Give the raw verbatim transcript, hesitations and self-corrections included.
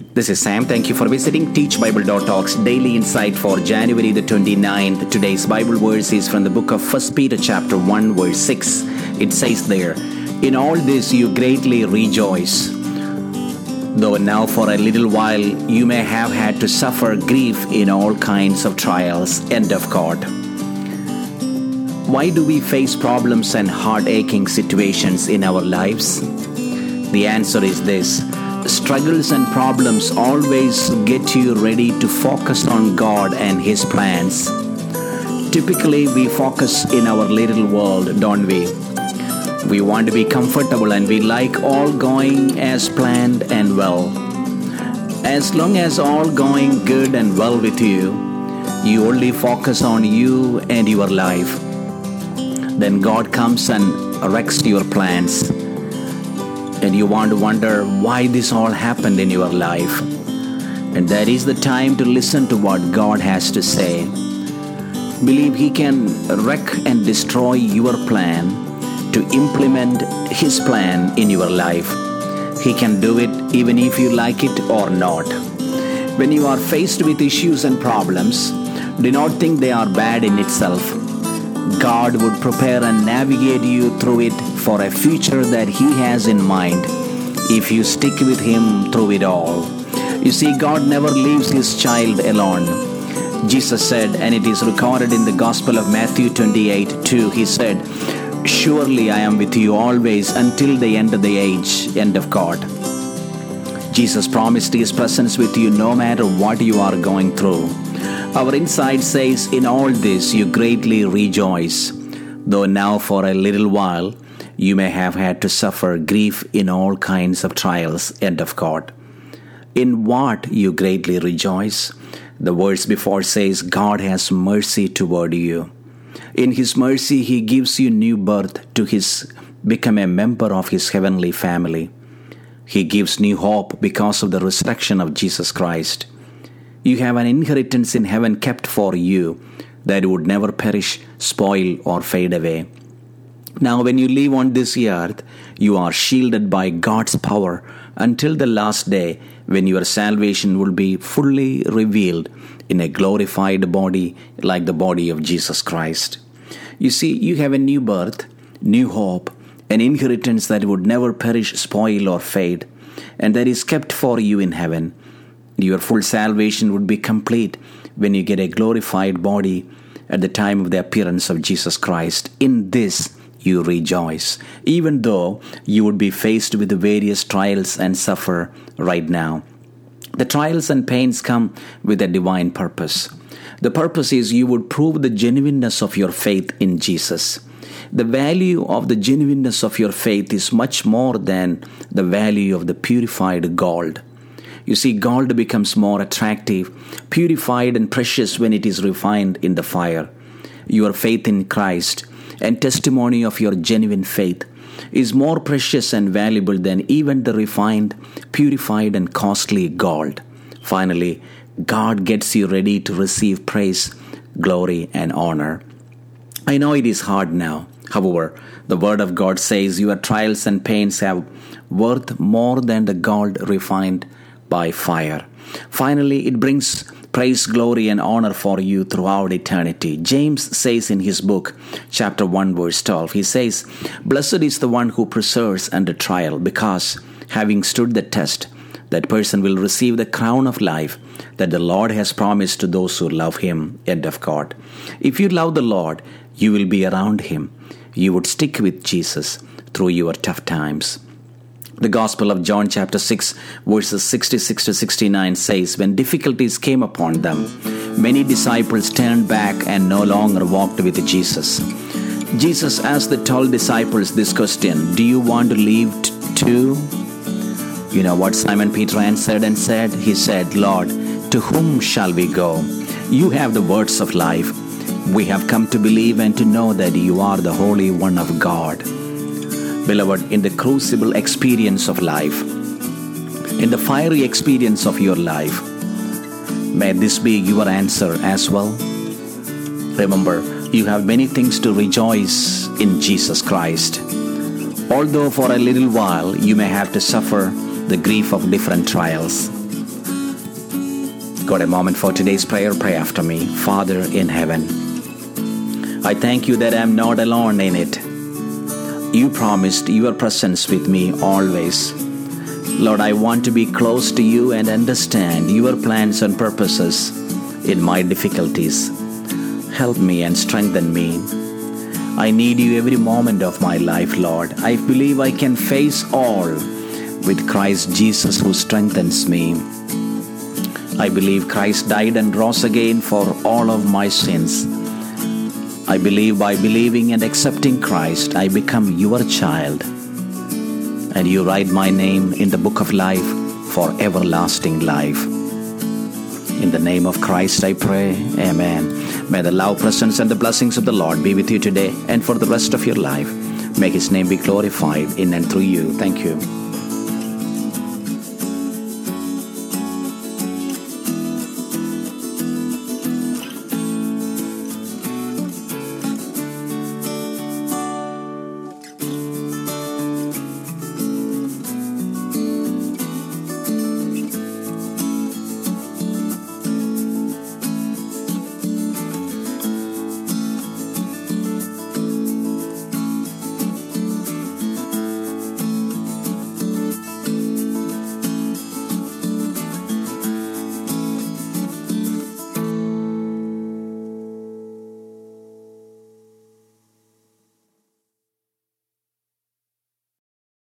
This is Sam. Thank you for visiting Teach Bible dot Talks Daily Insight for January the twenty-ninth. Today's Bible verse is from the book of First Peter chapter one verse six. It says there, "In all this you greatly rejoice, though now for a little while you may have had to suffer grief in all kinds of trials." End of quote. Why do we face problems and heart-aching situations in our lives? The answer is this. Struggles and problems always get you ready to focus on God and His plans. Typically, we focus in our little world, don't we? We want to be comfortable and we like all going as planned and well. As long as all going good and well with you, you only focus on you and your life. Then God comes and wrecks your plans. And you want to wonder why this all happened in your life. And that is the time to listen to what God has to say. Believe He can wreck and destroy your plan to implement His plan in your life. He can do it even if you like it or not. When you are faced with issues and problems, do not think they are bad in itself. God would prepare and navigate you through it for a future that He has in mind if you stick with Him through it all. You see, God never leaves His child alone. Jesus said, and it is recorded in the Gospel of Matthew twenty-eight two, He said, "Surely I am with you always until the end of the age." End of quote. Jesus promised His presence with you no matter what you are going through. Our insight says, "In all this you greatly rejoice, though now for a little while you may have had to suffer grief in all kinds of trials." End of quote. In what you greatly rejoice? The verse before says, God has mercy toward you. In His mercy, He gives you new birth to His become a member of His heavenly family. He gives new hope because of the resurrection of Jesus Christ. You have an inheritance in heaven kept for you that would never perish, spoil, or fade away. Now, when you live on this earth, you are shielded by God's power until the last day when your salvation will be fully revealed in a glorified body like the body of Jesus Christ. You see, you have a new birth, new hope, an inheritance that would never perish, spoil, or fade, and that is kept for you in heaven. Your full salvation would be complete when you get a glorified body at the time of the appearance of Jesus Christ. In this you rejoice, even though you would be faced with the various trials and suffer right now. The trials and pains come with a divine purpose. The purpose is you would prove the genuineness of your faith in Jesus. The value of the genuineness of your faith is much more than the value of the purified gold. You see, gold becomes more attractive, purified, and precious when it is refined in the fire. Your faith in Christ and testimony of your genuine faith is more precious and valuable than even the refined, purified, and costly gold. Finally, God gets you ready to receive praise, glory, and honor. I know it is hard now. However, the Word of God says your trials and pains have worth more than the gold refined by fire. Finally, it brings praise, glory, and honor for you throughout eternity. James says in his book, chapter one, verse twelve, he says, "Blessed is the one who perseveres under trial, because having stood the test, that person will receive the crown of life that the Lord has promised to those who love Him." End of quote. If you love the Lord, you will be around Him. You would stick with Jesus through your tough times. The Gospel of John chapter six verses sixty-six to sixty-nine says, "When difficulties came upon them, many disciples turned back and no longer walked with Jesus." Jesus asked the twelve disciples this question, "Do you want to leave t- too?" You know what Simon Peter answered and said? He said, "Lord, to whom shall we go? You have the words of life. We have come to believe and to know that you are the Holy One of God." Beloved, in the crucible experience of life, in the fiery experience of your life, may this be your answer as well. Remember, you have many things to rejoice in Jesus Christ. Although for a little while you may have to suffer the grief of different trials. Got a moment for today's prayer? Pray after me. Father in heaven, I thank you that I am not alone in it. You promised your presence with me always. Lord, I want to be close to you and understand your plans and purposes in my difficulties. Help me and strengthen me. I need you every moment of my life, Lord. I believe I can face all with Christ Jesus who strengthens me. I believe Christ died and rose again for all of my sins. I believe by believing and accepting Christ, I become your child. And you write my name in the book of life for everlasting life. In the name of Christ I pray, amen. May the love, presence, and the blessings of the Lord be with you today and for the rest of your life. May His name be glorified in and through you. Thank you.